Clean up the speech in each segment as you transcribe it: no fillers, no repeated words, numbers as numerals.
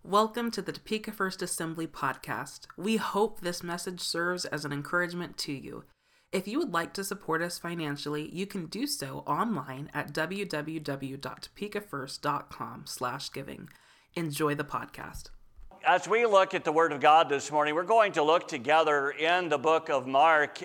Welcome to the Topeka First Assembly podcast. We hope this message serves as an encouragement to you. If you would like to support us financially, you can do so online at www.topekafirst.com/giving. Enjoy the podcast. As we look at the Word of God this morning, we're going to look together in the book of Mark,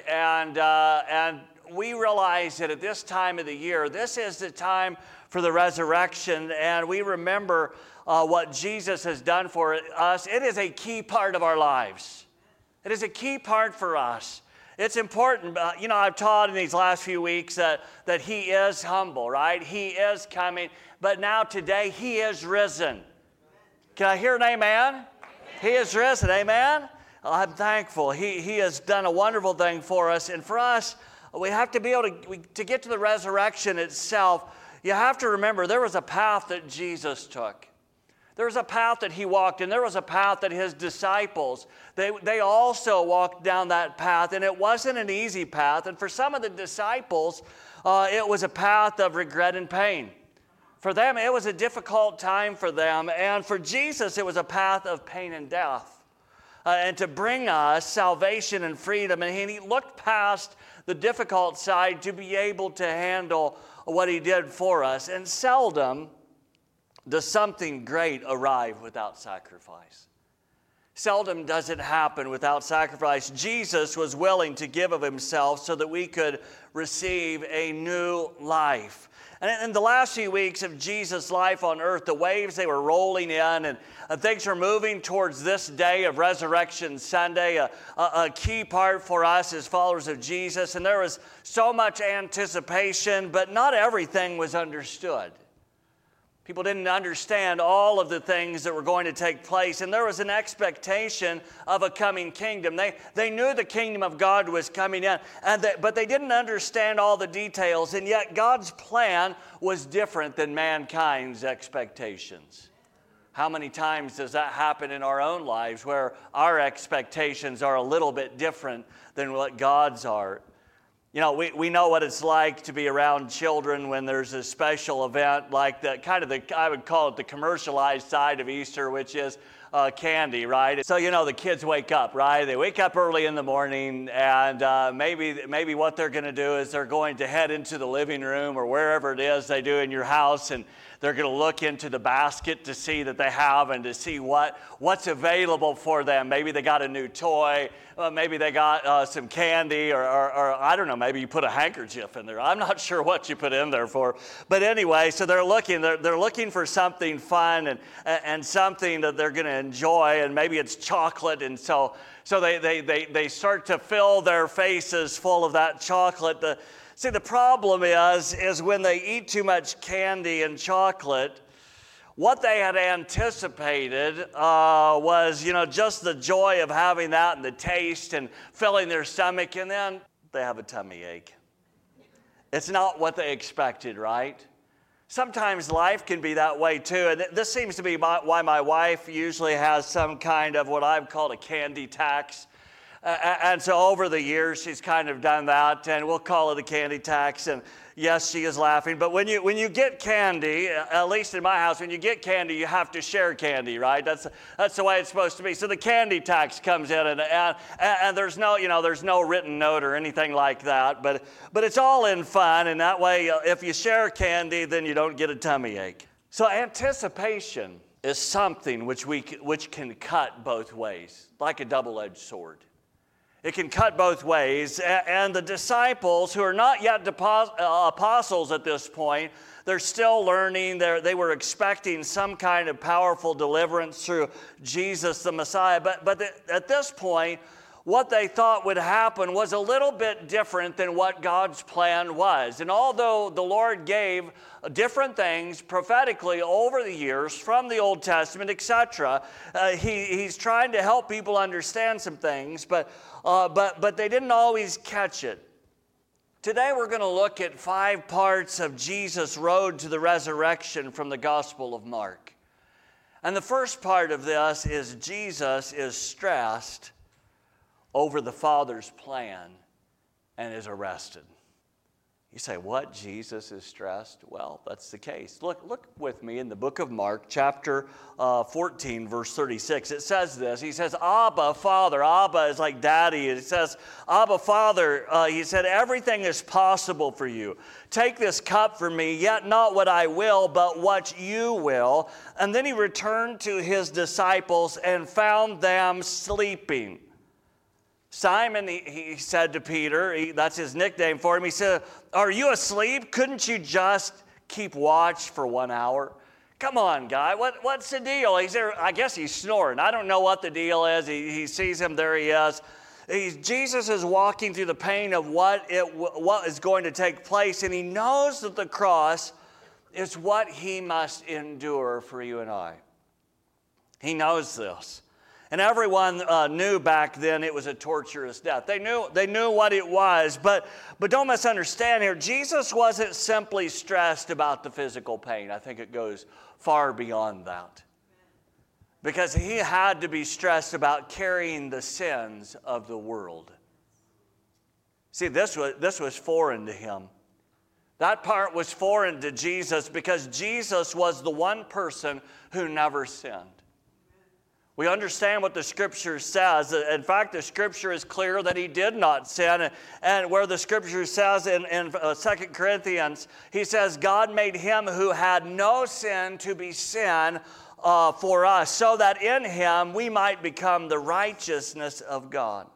and we realize that at this time of the year, this is the time for the resurrection, and we remember what Jesus has done for us. It is a key part of our lives. It is a key part for us. It's important. I've taught in these last few weeks that He is humble, right? He is coming, but now today He is risen. Can I hear an amen? Amen. He is risen, amen? I'm thankful. He has done a wonderful thing for us, and for us, we have to be able to get to the resurrection itself. You have to remember there was a path that Jesus took. There was a path that He walked, and there was a path that His disciples, they also walked down that path, and it wasn't an easy path. And for some of the disciples, it was a path of regret and pain. For them, it was a difficult time for them, and for Jesus, it was a path of pain and death, and to bring us salvation and freedom. And He looked past the difficult side to be able to handle what He did for us. And seldom does something great arrive without sacrifice. Seldom does it happen without sacrifice. Jesus was willing to give of Himself so that we could receive a new life. And in the last few weeks of Jesus' life on earth, the waves, they were rolling in, and things were moving towards this day of Resurrection Sunday, a key part for us as followers of Jesus. And there was so much anticipation, but not everything was understood. People didn't understand all of the things that were going to take place, and there was an expectation of a coming kingdom. They knew the kingdom of God was coming in, but they didn't understand all the details, and yet God's plan was different than mankind's expectations. How many times does that happen in our own lives where our expectations are a little bit different than what God's are? You know, we know what it's like to be around children when there's a special event like I would call it the commercialized side of Easter, which is candy, right? So, the kids wake up, right? They wake up early in the morning, and maybe what they're going to do is they're going to head into the living room or wherever it is they do in your house, and they're going to look into the basket to see that they have and to see what's available for them. Maybe they got a new toy. Maybe they got some candy, or I don't know, maybe you put a handkerchief in there. I'm not sure what you put in there for. But anyway, so they're looking for something fun and something that they're going to enjoy, and maybe it's chocolate, and so they start to fill their faces full of that chocolate. See, the problem is when they eat too much candy and chocolate, what they had anticipated was, just the joy of having that and the taste and filling their stomach, and then they have a tummy ache. It's not what they expected, right? Sometimes life can be that way too, and this seems to be why my wife usually has some kind of what I've called a candy tax. And so over the years, she's kind of done that, and we'll call it a candy tax. And yes, she is laughing. But when you get candy, at least in my house, when you get candy, you have to share candy, right? That's the way it's supposed to be. So the candy tax comes in, and there's no written note or anything like that. But it's all in fun, and that way, if you share candy, then you don't get a tummy ache. So anticipation is something which can cut both ways, like a double-edged sword. It can cut both ways, and the disciples, who are not yet apostles at this point, they're still learning. They were expecting some kind of powerful deliverance through Jesus the Messiah. But at this point, what they thought would happen was a little bit different than what God's plan was. And although the Lord gave different things prophetically over the years from the Old Testament, etc., He's trying to help people understand some things, but they didn't always catch it. Today we're going to look at 5 parts of Jesus' road to the resurrection from the Gospel of Mark. And the first part of this is Jesus is stressed over the Father's plan and is arrested. You say, what? Jesus is stressed? Well, that's the case. Look with me in the book of Mark, chapter 14, verse 36. It says this. He says, Abba, Father. Abba is like daddy. It says, Abba, Father. He said, everything is possible for you. Take this cup from me, yet not what I will, but what you will. And then he returned to his disciples and found them sleeping. Simon, he said to Peter, that's his nickname for him, he said, are you asleep? Couldn't you just keep watch for 1 hour? Come on, guy, what's the deal? He's there, I guess he's snoring. I don't know what the deal is. He sees him, there he is. Jesus is walking through the pain of what is going to take place, and he knows that the cross is what he must endure for you and I. He knows this. And everyone knew back then it was a torturous death. They knew what it was, but don't misunderstand here. Jesus wasn't simply stressed about the physical pain. I think it goes far beyond that. Because he had to be stressed about carrying the sins of the world. See, this was foreign to him. That part was foreign to Jesus because Jesus was the one person who never sinned. We understand what the Scripture says. In fact, the Scripture is clear that he did not sin. And where the Scripture says in 2 Corinthians, he says, God made him who had no sin to be sin for us, so that in him we might become the righteousness of God.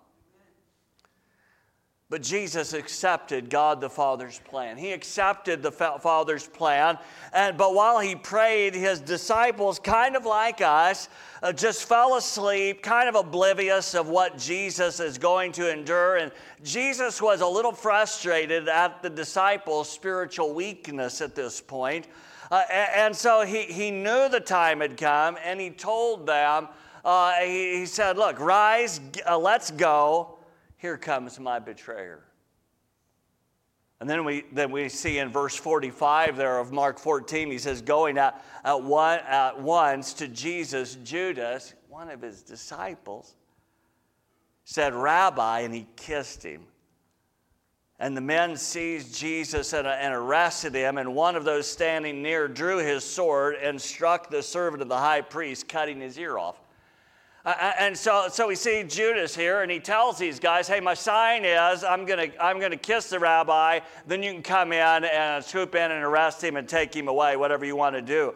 But Jesus accepted God the Father's plan. He accepted the Father's plan. But while he prayed, his disciples, kind of like us, just fell asleep, kind of oblivious of what Jesus is going to endure. And Jesus was a little frustrated at the disciples' spiritual weakness at this point. And so he knew the time had come, and he told them, he said, look, rise, let's go. Here comes my betrayer. And then we see in verse 45 there of Mark 14, he says, going at once to Jesus, Judas, one of his disciples, said, Rabbi, and he kissed him. And the men seized Jesus and arrested him, and one of those standing near drew his sword and struck the servant of the high priest, cutting his ear off. And so we see Judas here, and he tells these guys, hey, my sign is I'm gonna kiss the rabbi, then you can come in and swoop in and arrest him and take him away, whatever you want to do.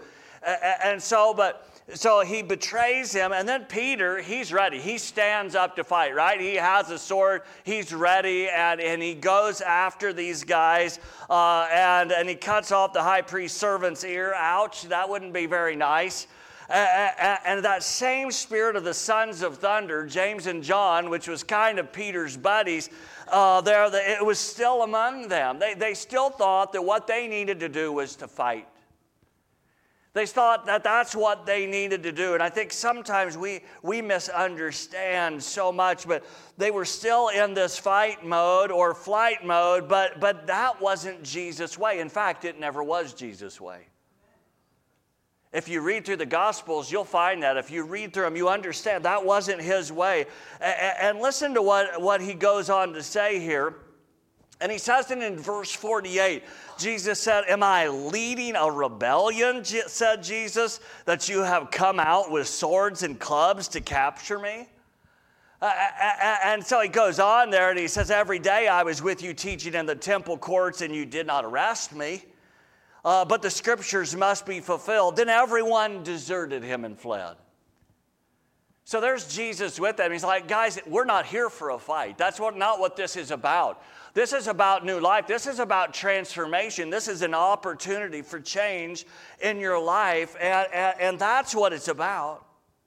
So he betrays him, and then Peter, he's ready. He stands up to fight, right? He has a sword, he's ready, and he goes after these guys, and he cuts off the high priest's servant's ear. Ouch, that wouldn't be very nice. And that same spirit of the sons of thunder, James and John, which was kind of Peter's buddies, it was still among them. They still thought that what they needed to do was to fight. They thought that that's what they needed to do. And I think sometimes we misunderstand so much, but they were still in this fight mode or flight mode, but that wasn't Jesus' way. In fact, it never was Jesus' way. If you read through the Gospels, you'll find that. If you read through them, you understand that wasn't his way. And listen to what he goes on to say here. And he says it in verse 48. Jesus said, am I leading a rebellion, said Jesus, that you have come out with swords and clubs to capture me? And so he goes on there and he says, every day I was with you teaching in the temple courts and you did not arrest me. But the scriptures must be fulfilled. Then everyone deserted him and fled. So there's Jesus with them. He's like, guys, we're not here for a fight. That's not what this is about. This is about new life. This is about transformation. This is an opportunity for change in your life. And that's what it's about.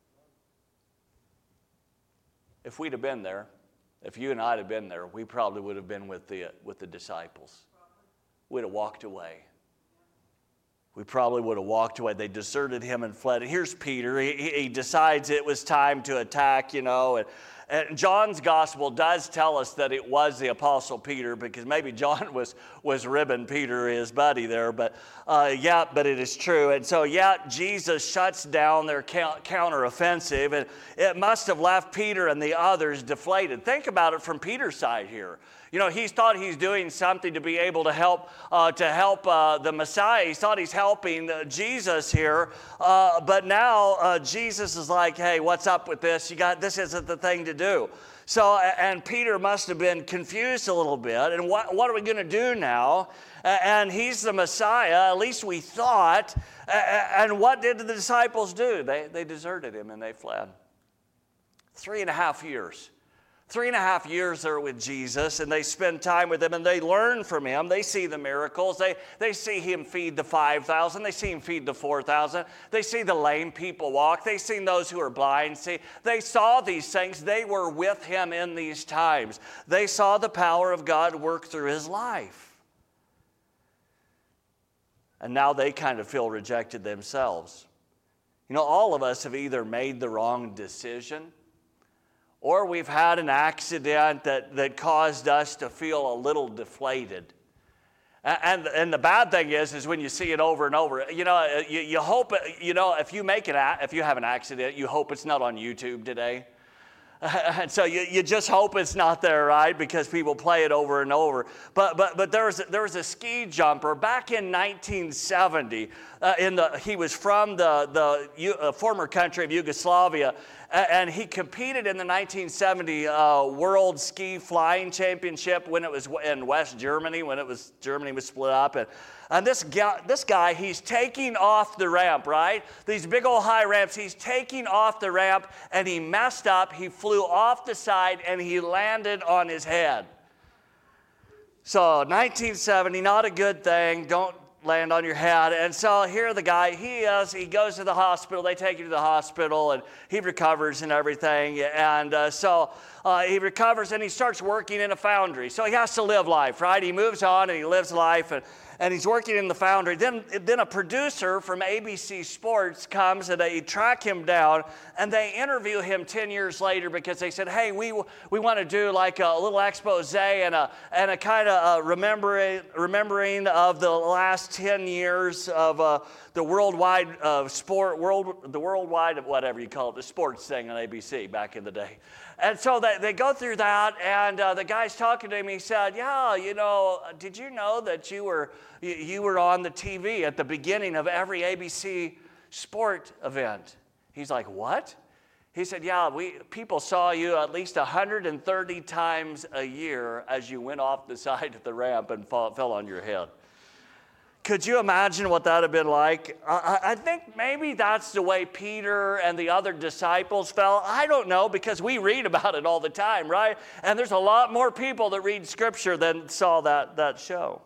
If we'd have been there, if you and I had been there, we probably would have been with the disciples. We'd have walked away. We probably would have walked away. They deserted him and fled. Here's Peter. He decides it was time to attack, And John's gospel does tell us that it was the Apostle Peter, because maybe John was ribbing Peter, his buddy there, but but it is true. And so, Jesus shuts down their counteroffensive, and it must have left Peter and the others deflated. Think about it from Peter's side here. You know, he thought he's doing something to be able to help the Messiah. He thought he's helping Jesus here, but now Jesus is like, hey, what's up with this? This isn't the thing to do. So, and Peter must have been confused a little bit. And what are we going to do now? And he's the Messiah, at least we thought. And what did the disciples do? They deserted him and they fled. 3.5 years. 3.5 years they're with Jesus, and they spend time with him, and they learn from him. They see the miracles. They see him feed the 5,000. They see him feed the 4,000. They see the lame people walk. They see those who are blind. They saw these things. They were with him in these times. They saw the power of God work through his life. And now they kind of feel rejected themselves. You know, all of us have either made the wrong decision, or we've had an accident that caused us to feel a little deflated. And the bad thing is when you see it over and over, you know, you hope, you know, if you have an accident, you hope it's not on YouTube today. And so you just hope it's not there, right? Because people play it over and over. But there was a ski jumper back in 1970. He was from the former country of Yugoslavia, and he competed in the 1970 World Ski Flying Championship when it was in West Germany, Germany was split up. And this guy, he's taking off the ramp, right? These big old high ramps, he's taking off the ramp, and he messed up. He flew off the side, and he landed on his head. So 1970, not a good thing. Don't land on your head. And so here the guy, he goes to the hospital. They take him to the hospital, and he recovers and everything. And so he recovers, and he starts working in a foundry. So he has to live life, right? He moves on, and he lives life, and he's working in the foundry. Then a producer from ABC Sports comes, and they track him down, and they interview him 10 years later because they said, hey, we want to do like a little expose and a kind of remembering of the last 10 years of the worldwide whatever you call it, the sports thing on ABC back in the day. And so they go through that, and the guy's talking to him. He said, yeah, you know, did you know that you were on the TV at the beginning of every ABC sport event? He's like, what? He said, yeah, people saw you at least 130 times a year as you went off the side of the ramp and fell on your head. Could you imagine what that would have been like? I think maybe that's the way Peter and the other disciples felt. I don't know, because we read about it all the time, right? And there's a lot more people that read Scripture than saw that show.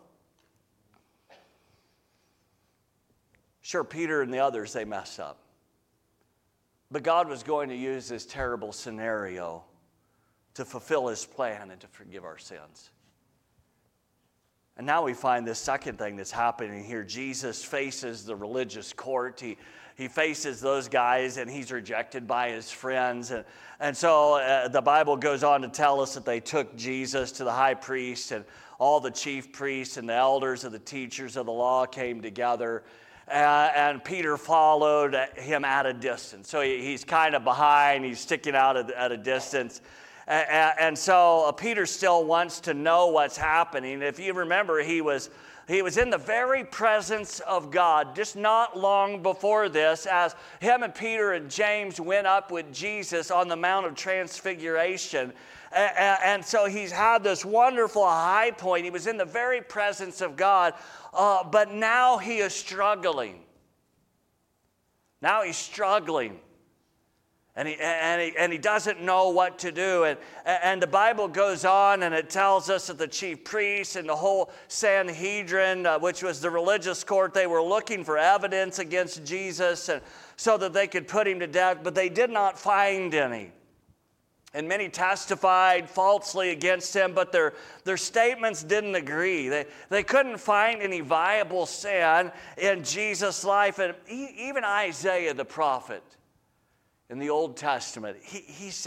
Sure, Peter and the others, they messed up. But God was going to use this terrible scenario to fulfill his plan and to forgive our sins. And now we find this second thing that's happening here. Jesus faces the religious court. He faces those guys, and he's rejected by his friends. And so the Bible goes on to tell us that they took Jesus to the high priest, and all the chief priests and the elders and the teachers of the law came together. And Peter followed him at a distance. So he's kind of behind. He's sticking out at a distance. And so Peter still wants to know what's happening. If you remember, he was in the very presence of God just not long before this, as him and Peter and James went up with Jesus on the Mount of Transfiguration. And so he's had this wonderful high point. He was in the very presence of God, but now he is struggling. Now he's struggling. And he doesn't know what to do. And the Bible goes on, and it tells us that the chief priests and the whole Sanhedrin, which was the religious court, they were looking for evidence against Jesus and so that they could put him to death, but they did not find any. And many testified falsely against him, but their statements didn't agree. They couldn't find any viable sin in Jesus' life. And even Isaiah the prophet, in the Old Testament, he said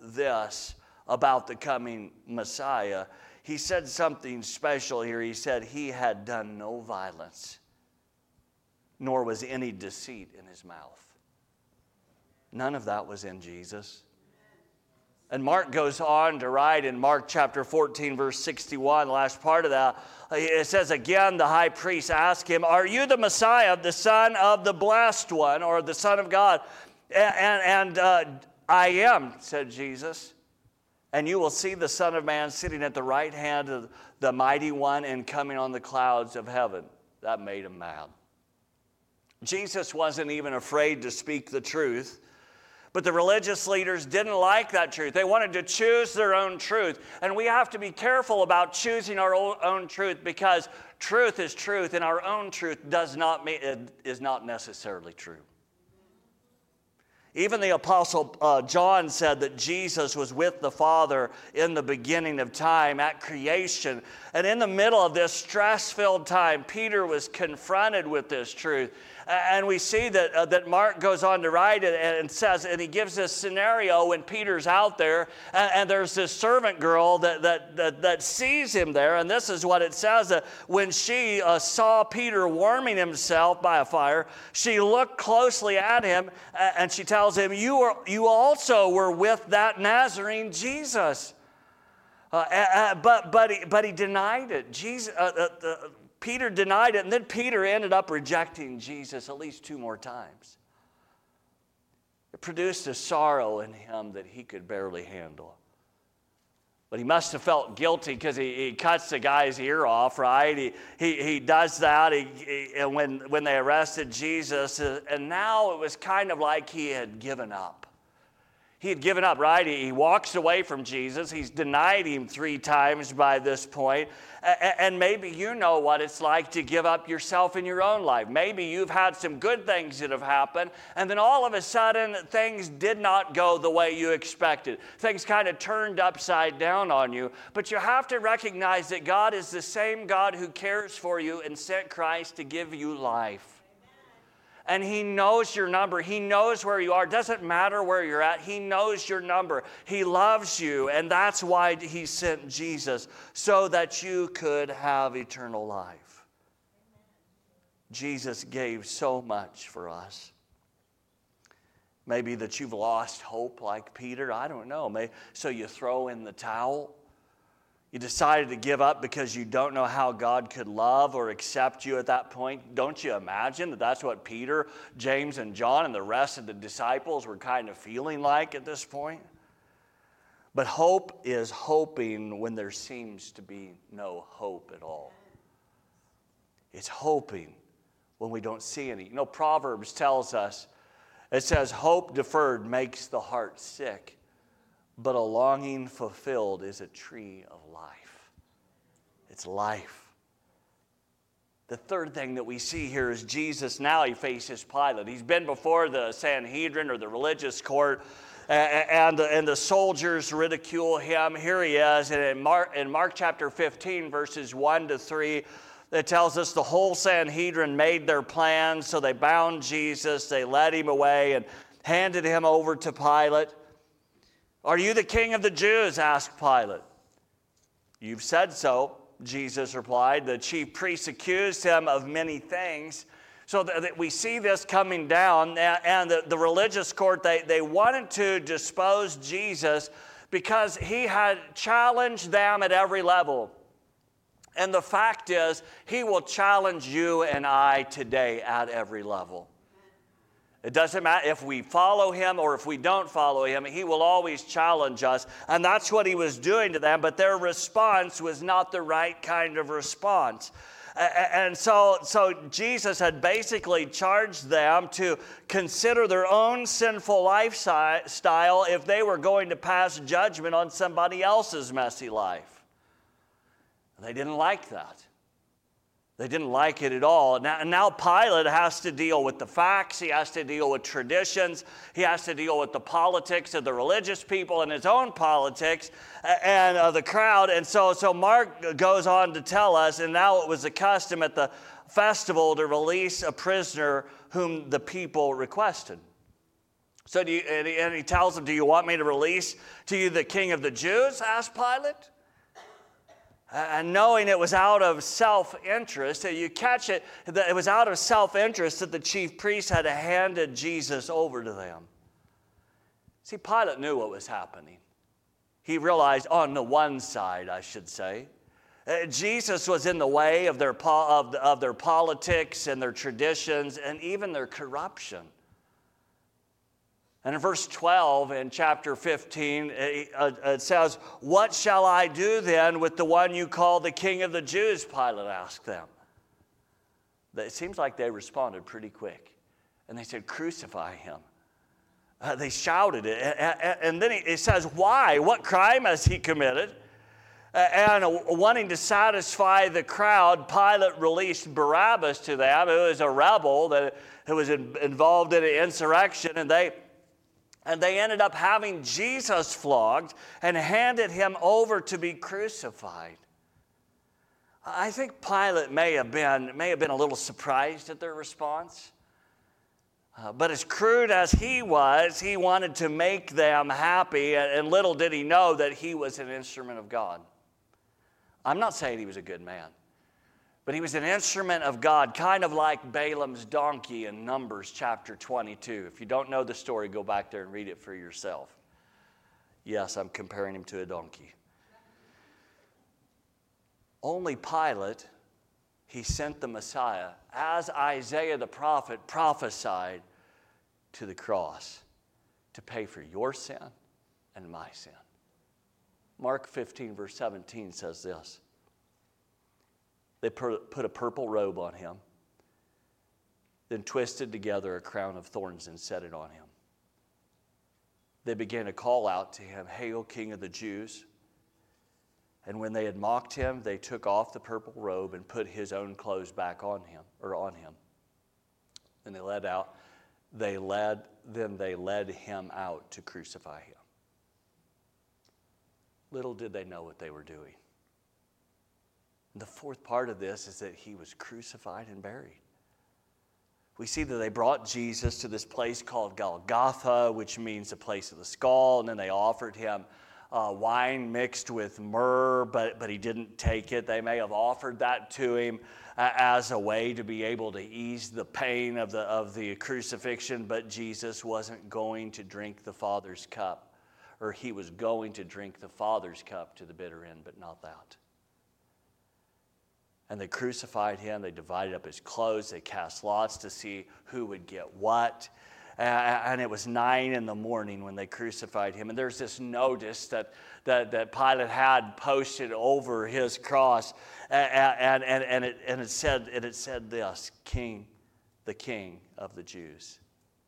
this about the coming Messiah. He said something special here. He said he had done no violence, nor was any deceit in his mouth. None of that was in Jesus. And Mark goes on to write in Mark chapter 14, verse 61, the last part of that, it says, again, the high priest asked him, are you the Messiah, the Son of the Blessed One, or the Son of God? And I am, said Jesus. And you will see the Son of Man sitting at the right hand of the Mighty One and coming on the clouds of heaven. That made him mad. Jesus wasn't even afraid to speak the truth. But the religious leaders didn't like that truth. They wanted to choose their own truth. And we have to be careful about choosing our own truth, because truth is truth, and our own truth is not necessarily true. Even the Apostle John said that Jesus was with the Father in the beginning of time, at creation. And in the middle of this stress-filled time, Peter was confronted with this truth. And we see that Mark goes on to write it and says, and he gives this scenario when Peter's out there, and there's this servant girl that sees him there. And this is what it says, that when she saw Peter warming himself by a fire, she looked closely at him, and she tells him, you also were with that Nazarene Jesus. But he denied it. Peter denied it, and then Peter ended up rejecting Jesus at least 2 more times. It produced a sorrow in him that he could barely handle. But he must have felt guilty, because he cuts the guy's ear off, right? He does that and when they arrested Jesus, and now it was kind of like he had given up. He had given up, right? He walks away from Jesus. He's denied him 3 times by this point. And maybe you know what it's like to give up yourself in your own life. Maybe you've had some good things that have happened, and then all of a sudden things did not go the way you expected. Things kind of turned upside down on you. But you have to recognize that God is the same God who cares for you and sent Christ to give you life. And he knows your number. He knows where you are. It doesn't matter where you're at. He knows your number. He loves you, and that's why he sent Jesus, so that you could have eternal life. Jesus gave so much for us. Maybe that you've lost hope like Peter. I don't know. So you throw in the towel. You decided to give up because you don't know how God could love or accept you at that point. Don't you imagine that that's what Peter, James, and John and the rest of the disciples were kind of feeling like at this point? But hope is hoping when there seems to be no hope at all. It's hoping when we don't see any. You know, Proverbs tells us, it says, hope deferred makes the heart sick, but a longing fulfilled is a tree of life. It's life. The third thing that we see here is Jesus, now he faces Pilate. He's been before the Sanhedrin, or the religious court, and the soldiers ridicule him. Here he is, and in Mark chapter 15, verses 1 to 3, it tells us the whole Sanhedrin made their plans, so they bound Jesus, they led him away, and handed him over to Pilate. Are you the king of the Jews? Asked Pilate. You've said so, Jesus replied. The chief priests accused him of many things. So that we see this coming down, and the religious court, they wanted to dispose Jesus because he had challenged them at every level. And the fact is, he will challenge you and I today at every level. It doesn't matter if we follow him or if we don't follow him, he will always challenge us. And that's what he was doing to them, but their response was not the right kind of response. And so Jesus had basically charged them to consider their own sinful lifestyle if they were going to pass judgment on somebody else's messy life. And they didn't like that. They didn't like it at all. Now Pilate has to deal with the facts. He has to deal with traditions. He has to deal with the politics of the religious people and his own politics and the crowd. And so Mark goes on to tell us, and now it was a custom at the festival to release a prisoner whom the people requested. So and he tells them, do you want me to release to you the king of the Jews? Asked Pilate. And knowing it was out of self-interest, you catch it, that it was out of self-interest that the chief priests had handed Jesus over to them. See, Pilate knew what was happening. He realized, on the one side, I should say, Jesus was in the way of their politics and their traditions and even their corruption. And in verse 12 in chapter 15, it says, what shall I do then with the one you call the King of the Jews? Pilate asked them. It seems like they responded pretty quick. And they said, crucify him. They shouted it. And then it says, why? What crime has he committed? And wanting to satisfy the crowd, Pilate released Barabbas to them. It was a rebel that was involved in an insurrection. And they ended up having Jesus flogged and handed him over to be crucified. I think Pilate may have been a little surprised at their response. But as crude as he was, he wanted to make them happy, and little did he know that he was an instrument of God. I'm not saying he was a good man, but he was an instrument of God, kind of like Balaam's donkey in Numbers chapter 22. If you don't know the story, go back there and read it for yourself. Yes, I'm comparing him to a donkey. Only Pilate, he sent the Messiah, as Isaiah the prophet prophesied, to the cross to pay for your sin and my sin. Mark 15, verse 17 says this. They put a purple robe on him, then twisted together a crown of thorns and set it on him. They began to call out to him, "Hail, King of the Jews!" And when they had mocked him, they took off the purple robe and put his own clothes back on him. And they led him out to crucify him. Little did they know what they were doing. And the fourth part of this is that he was crucified and buried. We see that they brought Jesus to this place called Golgotha, which means the place of the skull, and then they offered him wine mixed with myrrh, but he didn't take it. They may have offered that to him as a way to be able to ease the pain of the crucifixion, but Jesus wasn't going to drink the Father's cup, or he was going to drink the Father's cup to the bitter end, but not that. And they crucified him. They divided up his clothes. They cast lots to see who would get what. And it was 9 a.m. when they crucified him. And there's this notice that Pilate had posted over his cross. And it said this, "King, the King of the Jews."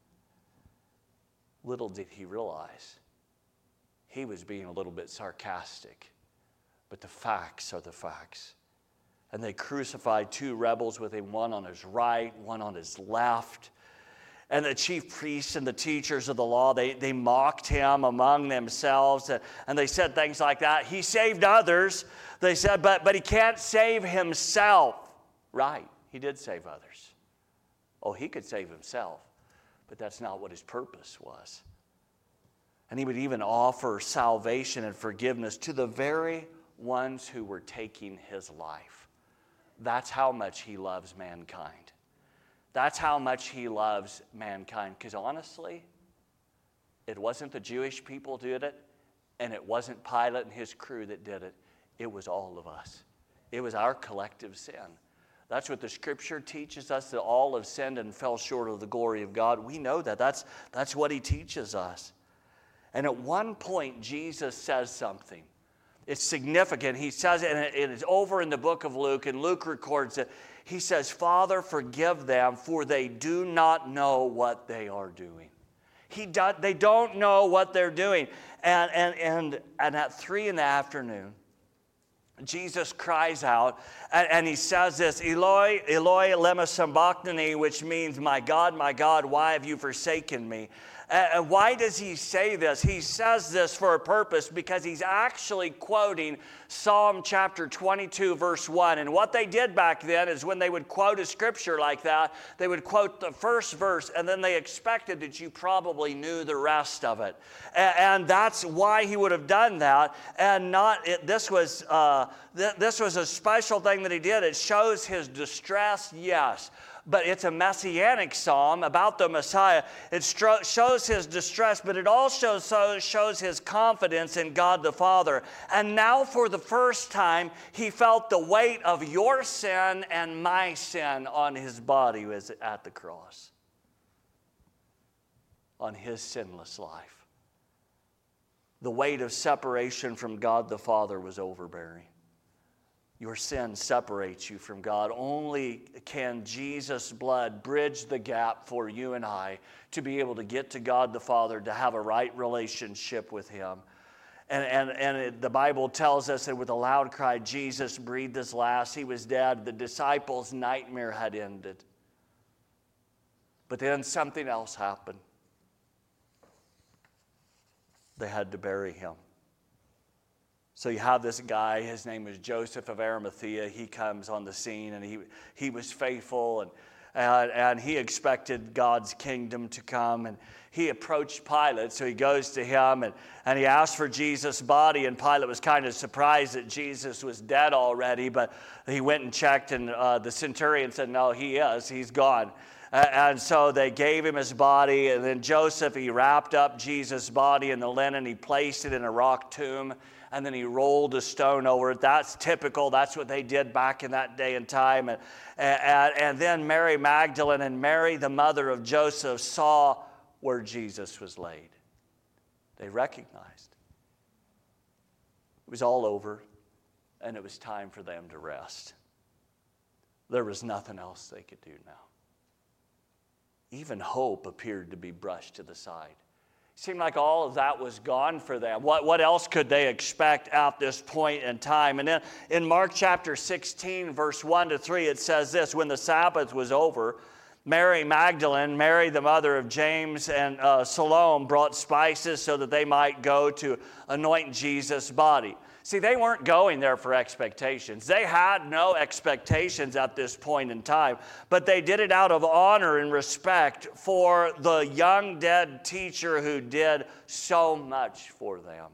Little did he realize he was being a little bit sarcastic. But the facts are the facts. And they crucified 2 rebels with him, one on his right, one on his left. And the chief priests and the teachers of the law, they mocked him among themselves. And they said things like that. He saved others, they said, but he can't save himself. Right, he did save others. Oh, he could save himself, but that's not what his purpose was. And he would even offer salvation and forgiveness to the very ones who were taking his life. That's how much he loves mankind. That's how much he loves mankind. Because honestly, it wasn't the Jewish people who did it, and it wasn't Pilate and his crew that did it. It was all of us. It was our collective sin. That's what the Scripture teaches us, that all have sinned and fell short of the glory of God. We know that. That's what he teaches us. And at one point, Jesus says something. It's significant. He says it, and it is over in the book of Luke, and Luke records it. He says, "Father, forgive them, for they do not know what they are doing." They don't know what they're doing. And at 3 p.m, Jesus cries out, and he says this, "Eloi, Eloi, lema sabachthani," which means, my God, why have you forsaken me?" Why does he say this? He says this for a purpose because he's actually quoting Psalm chapter 22, verse 1. And what they did back then is when they would quote a scripture like that, they would quote the first verse, and then they expected that you probably knew the rest of it. And that's why he would have done that. And this was a special thing that he did. It shows his distress, yes. But it's a messianic psalm about the Messiah. It shows his distress, but it also shows his confidence in God the Father. And now for the first time, he felt the weight of your sin and my sin on his body at the cross, on his sinless life. The weight of separation from God the Father was overbearing. Your sin separates you from God. Only can Jesus' blood bridge the gap for you and I to be able to get to God the Father, to have a right relationship with him. And the Bible tells us that with a loud cry, Jesus breathed his last. He was dead. The disciples' nightmare had ended. But then something else happened. They had to bury him. So you have this guy, his name is Joseph of Arimathea. He comes on the scene, and he was faithful, and he expected God's kingdom to come. And he approached Pilate, so he goes to him, and he asked for Jesus' body, and Pilate was kind of surprised that Jesus was dead already, but he went and checked, and the centurion said, no, he's gone. And so they gave him his body, and then Joseph, he wrapped up Jesus' body in the linen, he placed it in a rock tomb, and then he rolled a stone over it. That's typical. That's what they did back in that day and time. And then Mary Magdalene and Mary, the mother of Joseph, saw where Jesus was laid. They recognized. It was all over, and it was time for them to rest. There was nothing else they could do now. Even hope appeared to be brushed to the side. It seemed like all of that was gone for them. What else could they expect at this point in time? And then in Mark chapter 16, verse 1 to 3, it says this: when the Sabbath was over, Mary Magdalene, Mary the mother of James, and Salome brought spices so that they might go to anoint Jesus' body. See, they weren't going there for expectations. They had no expectations at this point in time, but they did it out of honor and respect for the young dead teacher who did so much for them.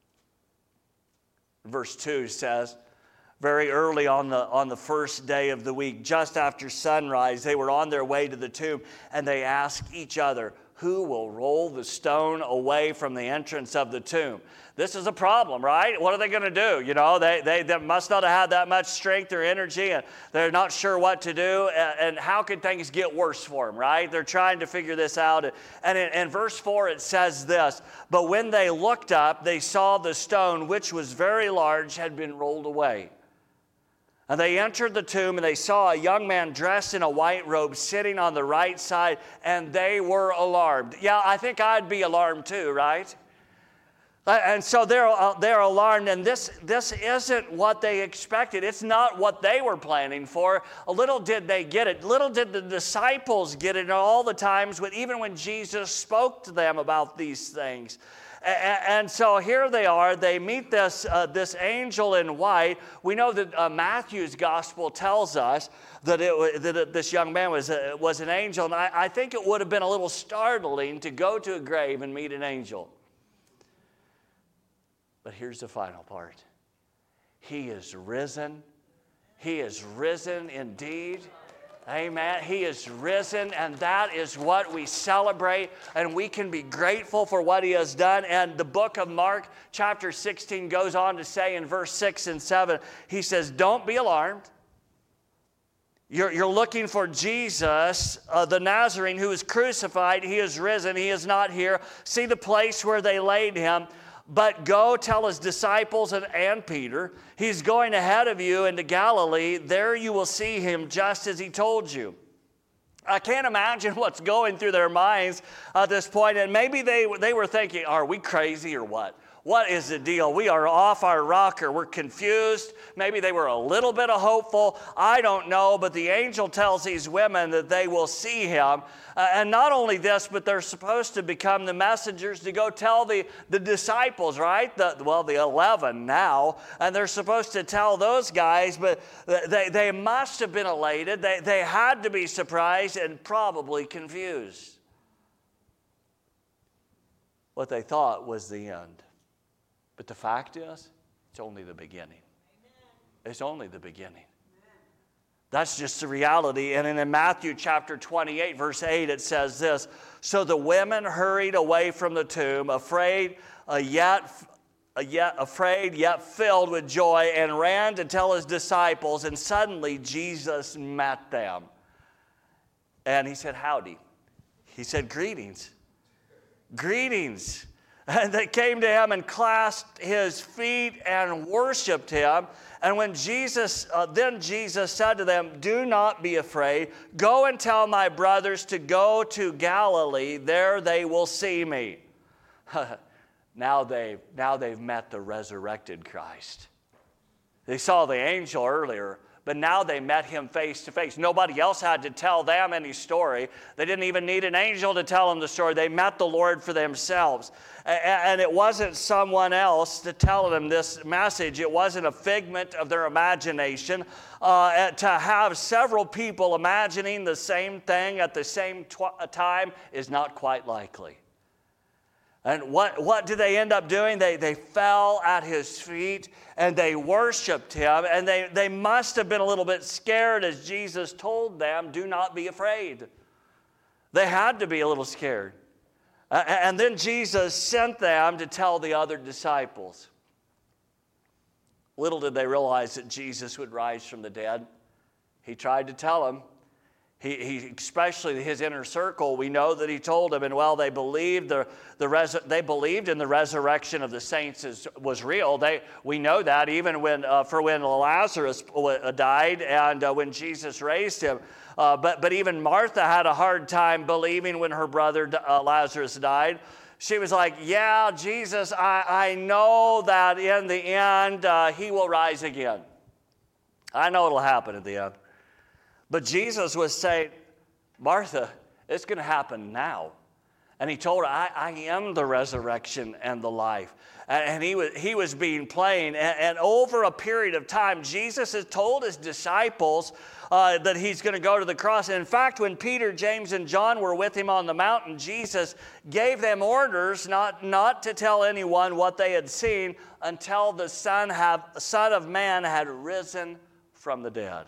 Verse 2 says, very early on the first day of the week, just after sunrise, they were on their way to the tomb, and they asked each other, who will roll the stone away from the entrance of the tomb? This is a problem, right? What are they going to do? You know, they must not have had that much strength or energy, and they're not sure what to do. And how could things get worse for them, right? They're trying to figure this out. And in verse 4, it says this: but when they looked up, they saw the stone, which was very large, had been rolled away. And they entered the tomb, and they saw a young man dressed in a white robe sitting on the right side, and they were alarmed. Yeah, I think I'd be alarmed too, right? And so they're alarmed, and this isn't what they expected. It's not what they were planning for. Little did they get it. Little did the disciples get it all the times, even when Jesus spoke to them about these things. And so here they are. They meet this angel in white. We know that Matthew's gospel tells us that this young man was an angel. And I think it would have been a little startling to go to a grave and meet an angel. But here's the final part. He is risen. He is risen indeed. Amen. He is risen, and that is what we celebrate, and we can be grateful for what he has done. And the book of Mark, chapter 16, goes on to say in verse 6 and 7, he says, don't be alarmed. You're looking for Jesus, the Nazarene, who is crucified. He is risen. He is not here. See the place where they laid him. But go tell his disciples and Peter, he's going ahead of you into Galilee. There you will see him just as he told you. I can't imagine what's going through their minds at this point. And maybe they were thinking, are we crazy or what? What is the deal? We are off our rocker. We're confused. Maybe they were a little bit of hopeful. I don't know. But the angel tells these women that they will see him. And not only this, but they're supposed to become the messengers to go tell the disciples, right? The 11 now. And they're supposed to tell those guys. But they must have been elated. They had to be surprised and probably confused. What they thought was the end. But the fact is, it's only the beginning. It's only the beginning. That's just the reality. And in Matthew chapter 28, verse 8, it says this: so the women hurried away from the tomb, afraid yet filled with joy, and ran to tell his disciples. And suddenly Jesus met them. And he said, howdy. He said, greetings. Greetings. And they came to him and clasped his feet and worshiped him. And when then Jesus said to them, do not be afraid. Go and tell my brothers to go to Galilee. There they will see me. Now they've met the resurrected Christ. They saw the angel earlier, but now they met him face to face. Nobody else had to tell them any story. They didn't even need an angel to tell them the story. They met the Lord for themselves. And it wasn't someone else to tell them this message. It wasn't a figment of their imagination. To have several people imagining the same thing at the same time is not quite likely. And what did they end up doing? They fell at his feet and they worshiped him. And they must have been a little bit scared as Jesus told them, do not be afraid. They had to be a little scared. And then Jesus sent them to tell the other disciples. Little did they realize that Jesus would rise from the dead. He tried to tell them. He especially his inner circle, we know that he told them, and well, they believed they believed in the resurrection of the saints was real. We know that even when Lazarus died and when Jesus raised him. But even Martha had a hard time believing when her brother Lazarus died. She was like, yeah, Jesus, I know that in the end he will rise again. I know it'll happen at the end. But Jesus was saying, Martha, it's going to happen now. And he told her, I am the resurrection and the life. And he was being plain. And over a period of time, Jesus has told his disciples that he's going to go to the cross. And in fact, when Peter, James, and John were with him on the mountain, Jesus gave them orders not to tell anyone what they had seen until the Son of Man had risen from the dead.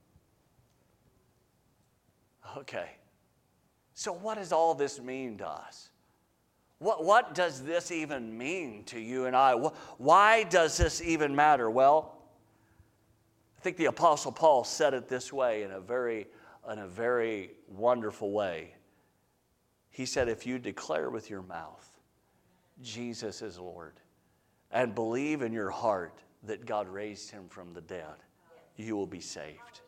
Okay, so what does all this mean to us? What does this even mean to you and I? Why does this even matter? Well, I think the Apostle Paul said it this way in a very wonderful way. He said, if you declare with your mouth, Jesus is Lord, and believe in your heart that God raised him from the dead, you will be saved.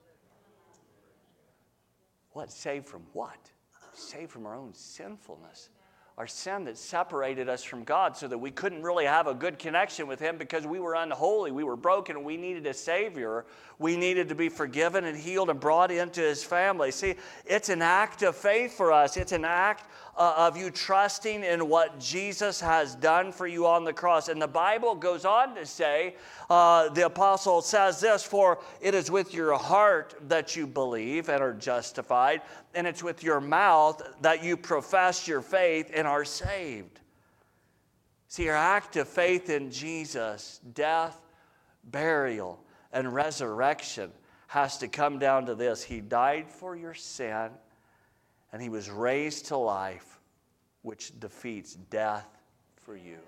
What? Saved from what? Saved from our own sinfulness. Our sin that separated us from God so that we couldn't really have a good connection with him because we were unholy, we were broken, and we needed a Savior. We needed to be forgiven and healed and brought into his family. See, it's an act of faith for us. It's an act of you trusting in what Jesus has done for you on the cross. And the Bible goes on to say, the apostle says this, for it is with your heart that you believe and are justified, and it's with your mouth that you profess your faith and are saved. See, our act of faith in Jesus, death, burial, and resurrection has to come down to this. He died for your sin, and he was raised to life, which defeats death for you.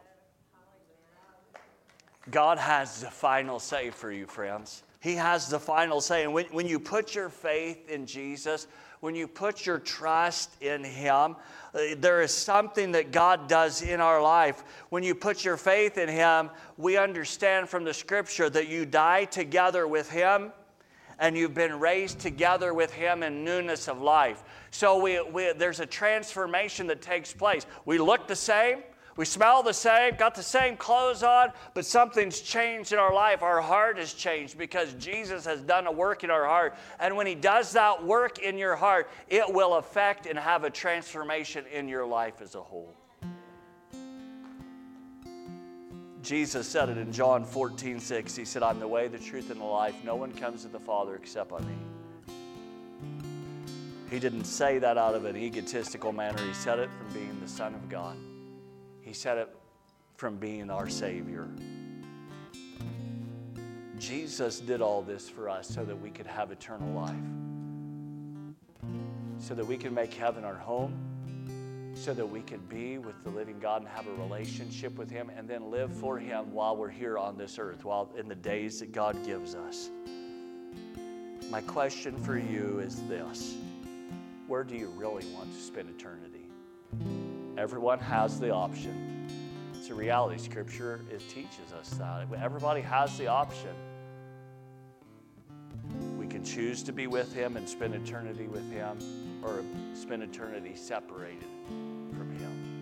God has the final say for you, friends. He has the final say. And when you put your faith in Jesus, when you put your trust in him, there is something that God does in our life. When you put your faith in him, we understand from the scripture that you die together with him and you've been raised together with him in newness of life. So there's a transformation that takes place. We look the same. We smell the same, got the same clothes on, but something's changed in our life. Our heart has changed because Jesus has done a work in our heart. And when He does that work in your heart, it will affect and have a transformation in your life as a whole. Jesus said it in John 14:6. He said, I'm the way, the truth, and the life. No one comes to the Father except by me. He didn't say that out of an egotistical manner. He said it from being the Son of God. He said it from being our Savior. Jesus did all this for us so that we could have eternal life, so that we can make heaven our home, so that we can be with the living God and have a relationship with Him and then live for Him while we're here on this earth, while in the days that God gives us. My question for you is this. Where do you really want to spend eternity? Everyone has the option. It's a reality. Scripture, it teaches us that. Everybody has the option. We can choose to be with Him and spend eternity with Him, or spend eternity separated from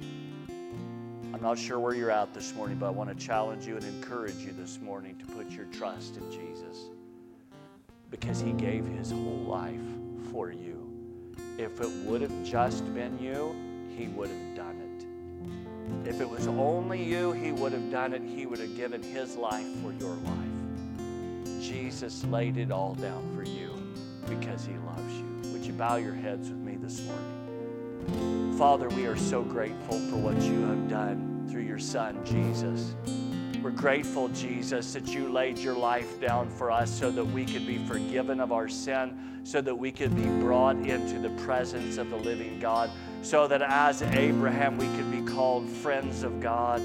Him. I'm not sure where you're at this morning, but I want to challenge you and encourage you this morning to put your trust in Jesus, because He gave His whole life for you. If it would have just been you, He would have done it. If it was only you, He would have done it. He would have given His life for your life. Jesus laid it all down for you because He loves you. Would you bow your heads with me this morning? Father, we are so grateful for what you have done through your Son, Jesus. We're grateful, Jesus, that you laid your life down for us so that we could be forgiven of our sin, so that we could be brought into the presence of the living God, so that as Abraham we could be called friends of God.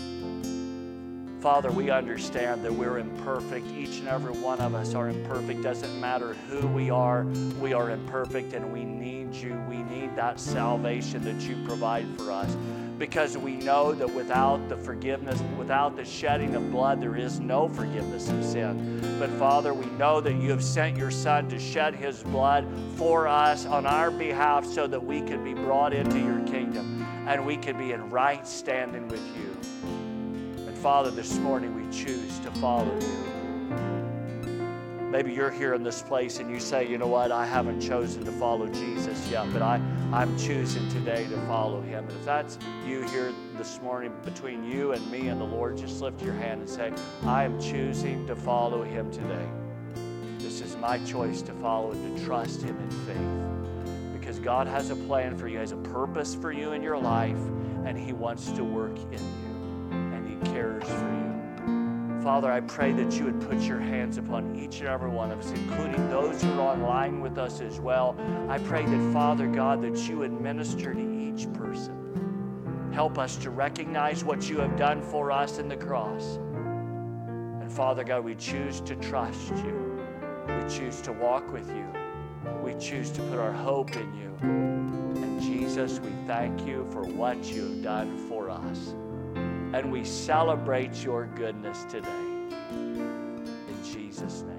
Father, we understand that we're imperfect. Each and every one of us are imperfect. Doesn't matter who we are imperfect, and we need you. We need that salvation that you provide for us, because we know that without the forgiveness, without the shedding of blood, there is no forgiveness of sin. But Father, we know that you have sent your Son to shed His blood for us on our behalf so that we could be brought into your kingdom and we could be in right standing with you. And Father, this morning we choose to follow you. Maybe you're here in this place and you say, you know what, I haven't chosen to follow Jesus yet, but I'm choosing today to follow Him. And if that's you here this morning, between you and me and the Lord, just lift your hand and say, I am choosing to follow Him today. This is my choice to follow and to trust Him in faith. Because God has a plan for you, has a purpose for you in your life, and He wants to work in you, and He cares for you. Father, I pray that you would put your hands upon each and every one of us, including those who are online with us as well. I pray that, Father God, that you would minister to each person. Help us to recognize what you have done for us in the cross. And Father God, we choose to trust you. We choose to walk with you. We choose to put our hope in you. And Jesus, we thank you for what you have done for us. And we celebrate your goodness today. In Jesus' name.